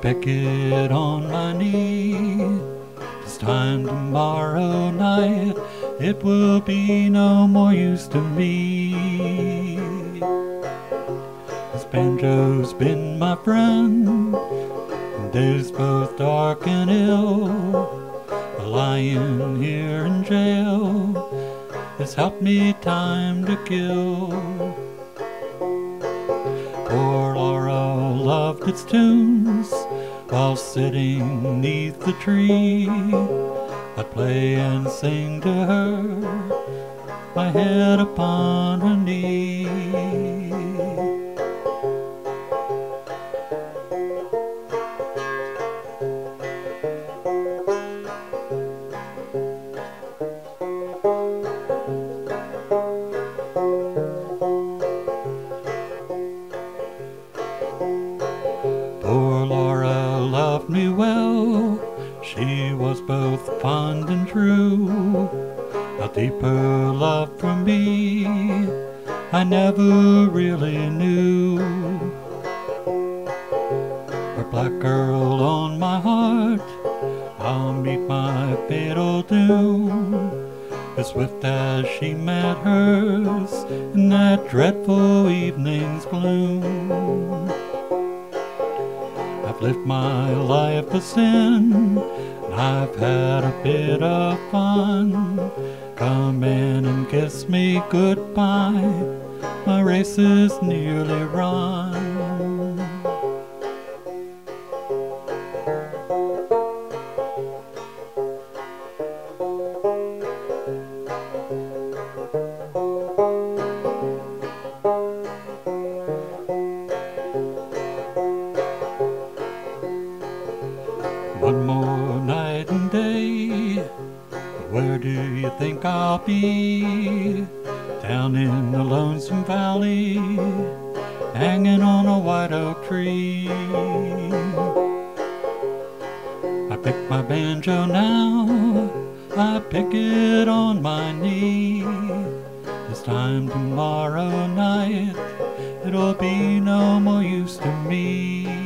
pick it on my knee. This time tomorrow night, it will be no more use to me. This banjo's been my friend in days both dark and ill. Lying here in jail has helped me time to kill. Poor Laura loved its tunes while sitting 'neath the tree. I'd play and sing to her, my head upon her knee. Poor Laura loved me well, she was both fond and true. A deeper love for me I never really knew. Her black girl on my heart, I'll meet my fatal doom, as swift as she met hers in that dreadful evening's gloom. I've lived my life a sin, and I've had a bit of fun. Come in and kiss me goodbye, my race is nearly run. One more night and day, where do you think I'll be? Down in the lonesome valley, hanging on a white oak tree. I pick my banjo now, I pick it on my knee. This time tomorrow night, it'll be no more use to me.